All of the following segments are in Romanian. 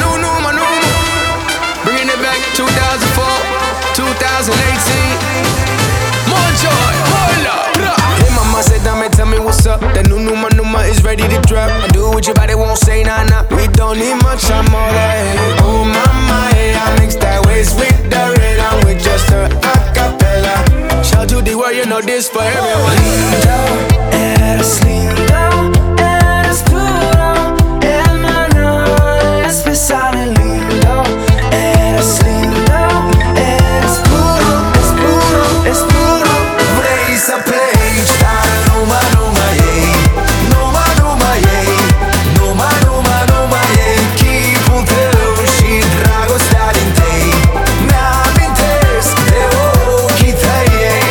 Bringing it back 2004, 2018. More joy, more love. Hey mama said, dame, tell me what's up. The new Numa is ready to drop. I do what your body won't say, nah, nah. We don't need much, I'm all that. Oh mama, hey, I mix that waist with the rhythm with just a acapella. Shout to the world, you know this for everyone. Lindo, eres lindo, eres puro, hermano, especial y lindo. Eres lindo, eres puro, es puro, es puro. Vrei să pleci, dar numai ei. Numai ei. Numai ei. Chipul tău și dragostea din tei mi-amintesc de ochii tăi ei.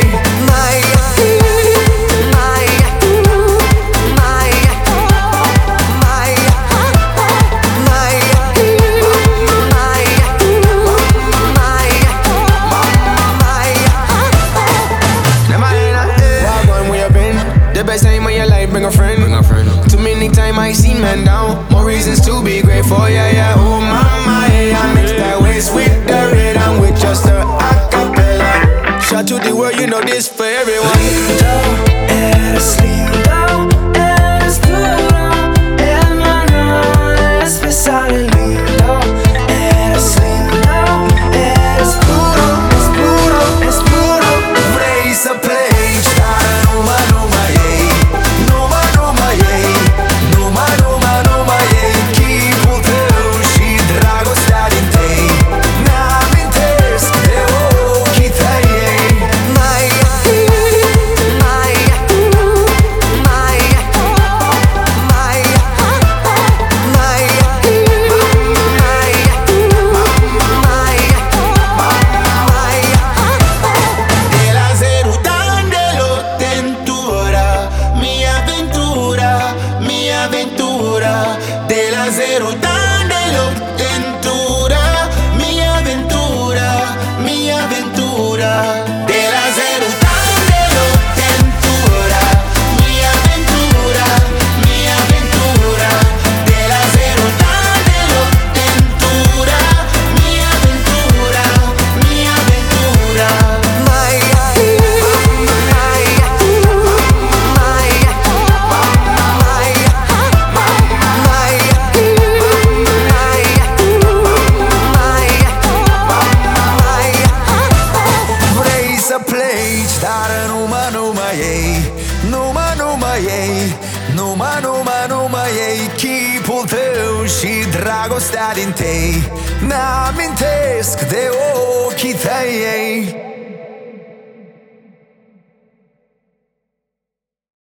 The best time of your life, bring a friend. Too many times I seen men down. More reasons to be grateful, yeah, yeah. Oh mama, yeah, I mix that waist with the rhythm with just a acapella. Shout to the world, you know this for everyone. Lindo, eres lindo, eres puro, hermano, especial y lindo. Eres lindo, eres puro, es puro, es puro. Vrei să pleci, dar numai ei. Numai ei. Numai ei. Chipul tău și dragostea din tei mi-amintesc de ochii tăi ei. De la zero dandelo tentura, mia avventura. De la zero dandelo tentura, mia avventura. De la zero dandelo tentura, mia avventura. De la zero dandelo tentura, mia avventura. Vrei să pleci, dar numai ei. Numai ei. Numai ei. Chipul tău și dragostea din tei mi-amintesc de ochii tăi ei.